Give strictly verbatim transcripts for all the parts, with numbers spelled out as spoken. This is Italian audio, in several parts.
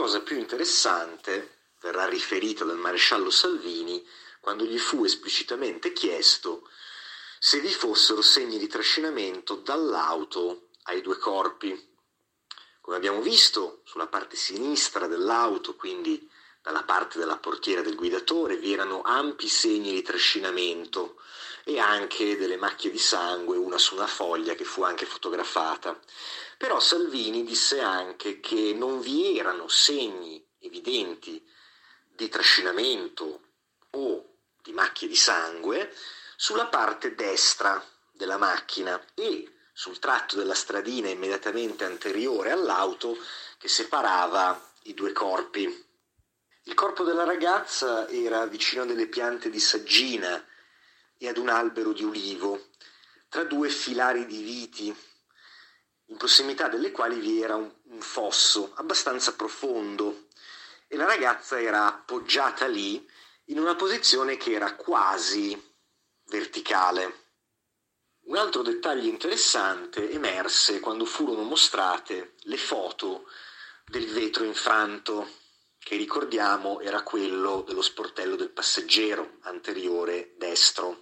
cosa più interessante verrà riferita dal maresciallo Salvini quando gli fu esplicitamente chiesto se vi fossero segni di trascinamento dall'auto ai due corpi. Come abbiamo visto, sulla parte sinistra dell'auto, quindi dalla parte della portiera del guidatore, vi erano ampi segni di trascinamento e anche delle macchie di sangue, una su una foglia che fu anche fotografata. Però Salvini disse anche che non vi erano segni evidenti di trascinamento o di macchie di sangue sulla parte destra della macchina e sul tratto della stradina immediatamente anteriore all'auto che separava i due corpi. Il corpo della ragazza era vicino a delle piante di saggina e ad un albero di ulivo, tra due filari di viti, in prossimità delle quali vi era un, un fosso abbastanza profondo e la ragazza era appoggiata lì in una posizione che era quasi verticale. Un altro dettaglio interessante emerse quando furono mostrate le foto del vetro infranto, che ricordiamo era quello dello sportello del passeggero anteriore destro.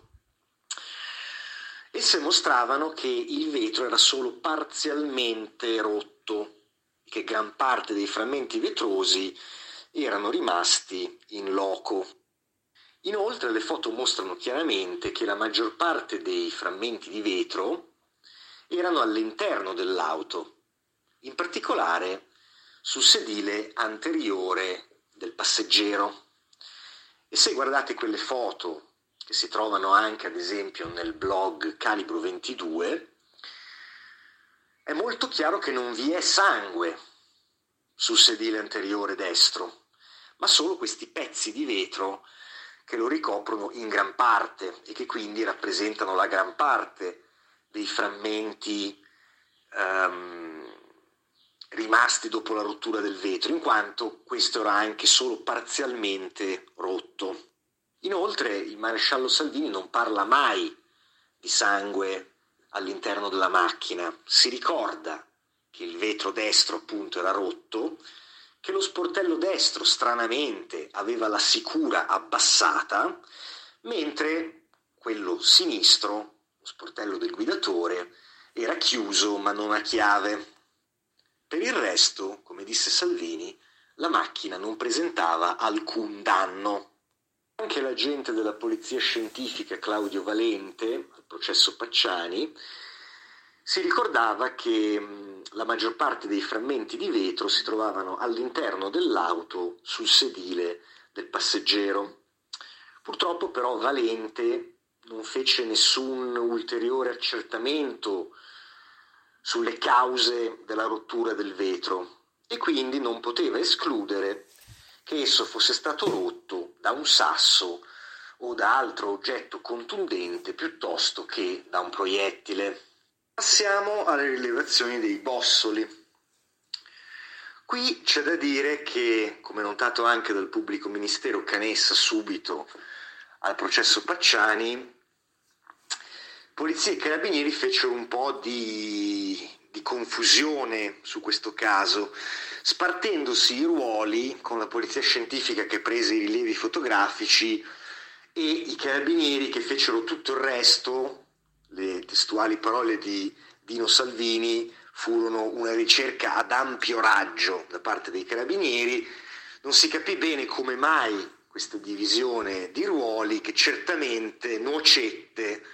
Esse mostravano che il vetro era solo parzialmente rotto, che gran parte dei frammenti vetrosi erano rimasti in loco. Inoltre le foto mostrano chiaramente che la maggior parte dei frammenti di vetro erano all'interno dell'auto, in particolare sul sedile anteriore del passeggero. E se guardate quelle foto, che si trovano anche ad esempio nel blog Calibro ventidue, è molto chiaro che non vi è sangue sul sedile anteriore destro, ma solo questi pezzi di vetro che lo ricoprono in gran parte e che quindi rappresentano la gran parte dei frammenti um, rimasti dopo la rottura del vetro, in quanto questo era anche solo parzialmente rotto. Inoltre il maresciallo Salvini non parla mai di sangue all'interno della macchina, si ricorda che il vetro destro appunto era rotto, che lo sportello destro stranamente aveva la sicura abbassata, mentre quello sinistro, lo sportello del guidatore, era chiuso ma non a chiave. Per il resto, come disse Salvini, la macchina non presentava alcun danno. Anche l'agente della polizia scientifica Claudio Valente, al processo Pacciani, si ricordava che mh, la maggior parte dei frammenti di vetro si trovavano all'interno dell'auto sul sedile del passeggero. Purtroppo però Valente non fece nessun ulteriore accertamento sulle cause della rottura del vetro e quindi non poteva escludere che esso fosse stato rotto da un sasso o da altro oggetto contundente piuttosto che da un proiettile. Passiamo alle rilevazioni dei bossoli. Qui c'è da dire che, come notato anche dal pubblico ministero Canessa subito al processo Pacciani, polizia e carabinieri fecero un po' di, di confusione su questo caso, spartendosi i ruoli con la polizia scientifica che prese i rilievi fotografici e i carabinieri che fecero tutto il resto. Le testuali parole di Dino Salvini furono una ricerca ad ampio raggio da parte dei carabinieri. Non si capì bene come mai questa divisione di ruoli, che certamente nuocette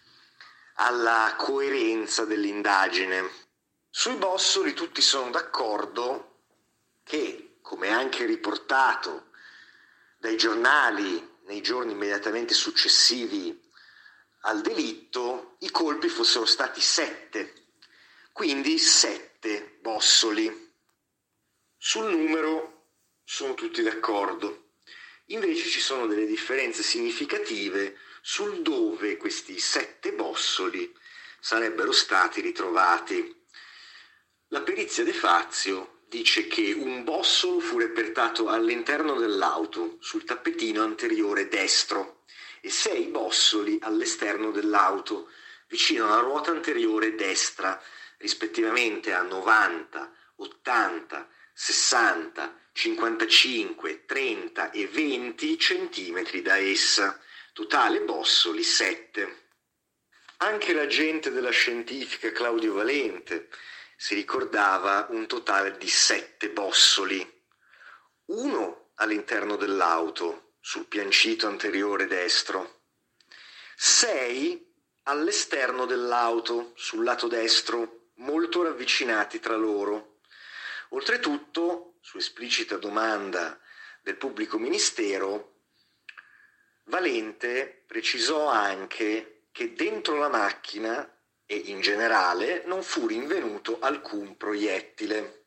alla coerenza dell'indagine. Sui bossoli tutti sono d'accordo che, come anche riportato dai giornali nei giorni immediatamente successivi al delitto, i colpi fossero stati sette, quindi sette bossoli. Sul numero sono tutti d'accordo. Invece ci sono delle differenze significative sul dove questi sette bossoli sarebbero stati ritrovati. La perizia De Fazio dice che un bossolo fu repertato all'interno dell'auto, sul tappetino anteriore destro, e sei bossoli all'esterno dell'auto, vicino alla ruota anteriore destra, rispettivamente a novanta, ottanta, sessanta, cinquantacinque, trenta e venti centimetri da essa, totale bossoli sette. Anche l'agente della scientifica Claudio Valente si ricordava un totale di sette bossoli, uno all'interno dell'auto, sul piancito anteriore destro, sei all'esterno dell'auto, sul lato destro, molto ravvicinati tra loro. Oltretutto, su esplicita domanda del pubblico ministero, Valente precisò anche che dentro la macchina e in generale non fu rinvenuto alcun proiettile.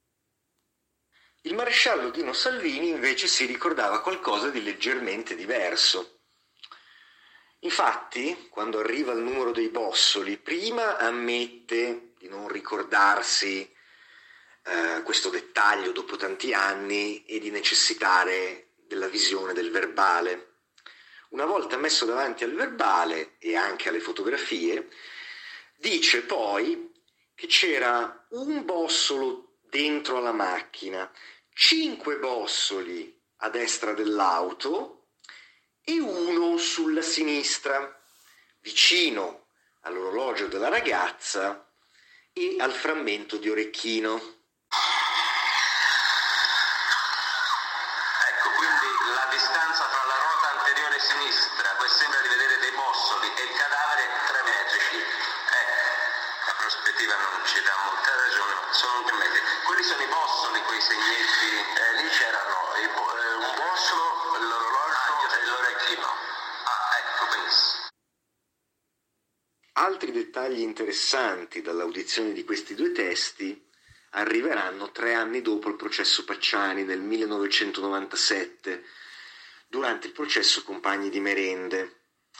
Il maresciallo Dino Salvini invece si ricordava qualcosa di leggermente diverso. Infatti, quando arriva il numero dei bossoli, prima ammette di non ricordarsi eh, questo dettaglio dopo tanti anni e di necessitare della visione del verbale. Una volta messo davanti al verbale e anche alle fotografie, dice poi che c'era un bossolo dentro la macchina, cinque bossoli a destra dell'auto e uno sulla sinistra, vicino all'orologio della ragazza e al frammento di orecchino. Altri dettagli interessanti dall'audizione di questi due testi arriveranno tre anni dopo il processo Pacciani, nel millenovecentonovantasette, durante il processo Compagni di Merende.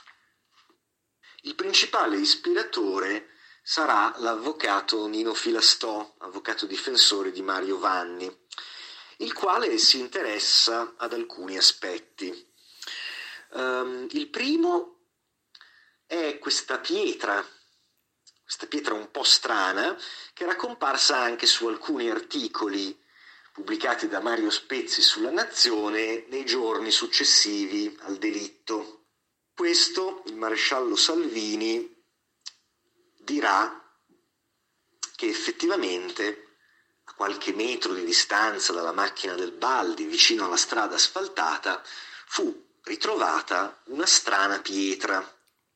Il principale ispiratore sarà l'avvocato Nino Filastò, avvocato difensore di Mario Vanni, il quale si interessa ad alcuni aspetti. Um, il primo è questa pietra, questa pietra un po' strana, che era comparsa anche su alcuni articoli pubblicati da Mario Spezzi sulla Nazione nei giorni successivi al delitto. Questo il maresciallo Salvini dirà che effettivamente a qualche metro di distanza dalla macchina del Baldi, vicino alla strada asfaltata, fu ritrovata una strana pietra.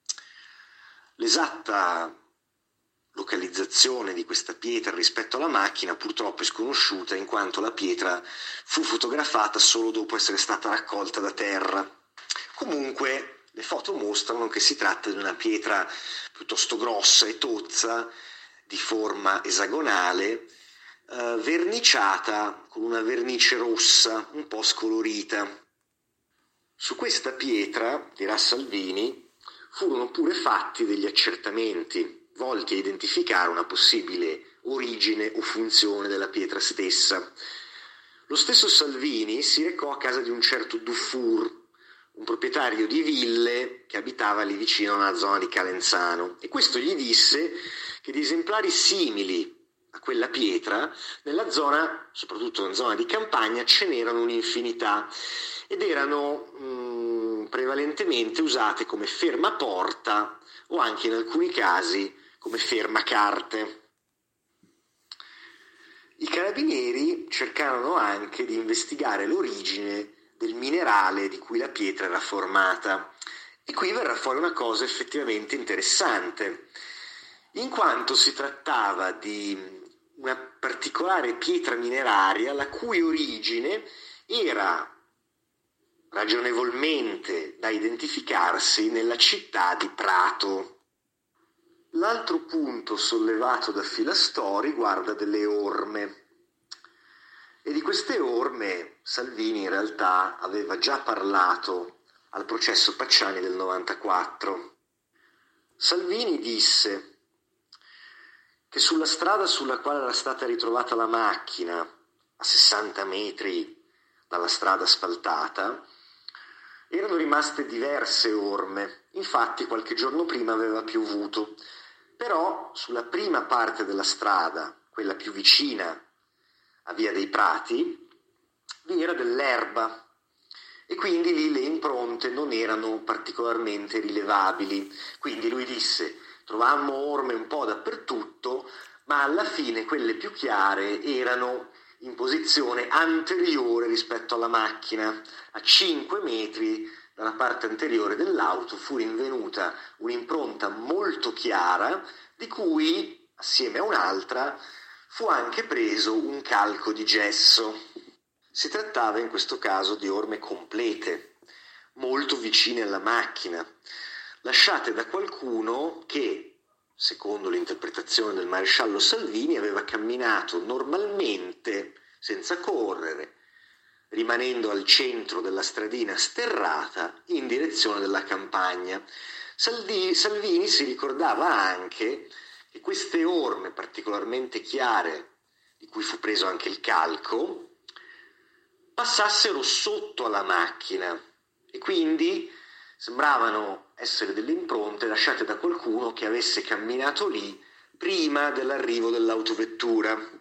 L'esatta localizzazione di questa pietra rispetto alla macchina purtroppo è sconosciuta, in quanto la pietra fu fotografata solo dopo essere stata raccolta da terra. Comunque le foto mostrano che si tratta di una pietra piuttosto grossa e tozza, di forma esagonale, eh, verniciata con una vernice rossa un po' scolorita. Su questa pietra, dirà Salvini, furono pure fatti degli accertamenti volti a identificare una possibile origine o funzione della pietra stessa. Lo stesso Salvini si recò a casa di un certo Dufour, un proprietario di ville che abitava lì vicino alla zona di Calenzano, e questo gli disse che di esemplari simili a quella pietra nella zona, soprattutto nella zona di campagna, ce n'erano un'infinità ed erano mh, prevalentemente usate come fermaporta o anche in alcuni casi come fermacarte. I carabinieri cercarono anche di investigare l'origine del minerale di cui la pietra era formata, e qui verrà fuori una cosa effettivamente interessante, in quanto si trattava di una particolare pietra mineraria la cui origine era ragionevolmente da identificarsi nella città di Prato. L'altro punto sollevato da Filastò riguarda delle orme, e di queste orme Salvini in realtà aveva già parlato al processo Pacciani del novantaquattro. Salvini disse che sulla strada sulla quale era stata ritrovata la macchina, a sessanta metri dalla strada asfaltata, erano rimaste diverse orme. Infatti qualche giorno prima aveva piovuto, però sulla prima parte della strada, quella più vicina a Via dei Prati, vi era dell'erba e quindi lì le impronte non erano particolarmente rilevabili. Quindi lui disse: trovammo orme un po' dappertutto, ma alla fine quelle più chiare erano in posizione anteriore rispetto alla macchina. A cinque metri dalla parte anteriore dell'auto fu rinvenuta un'impronta molto chiara, di cui, assieme a un'altra, fu anche preso un calco di gesso. Si trattava in questo caso di orme complete, molto vicine alla macchina, lasciate da qualcuno che, secondo l'interpretazione del maresciallo Salvini, aveva camminato normalmente, senza correre, rimanendo al centro della stradina sterrata in direzione della campagna. Saldi, Salvini si ricordava anche che queste orme particolarmente chiare, di cui fu preso anche il calco, passassero sotto alla macchina e quindi sembravano essere delle impronte lasciate da qualcuno che avesse camminato lì prima dell'arrivo dell'autovettura.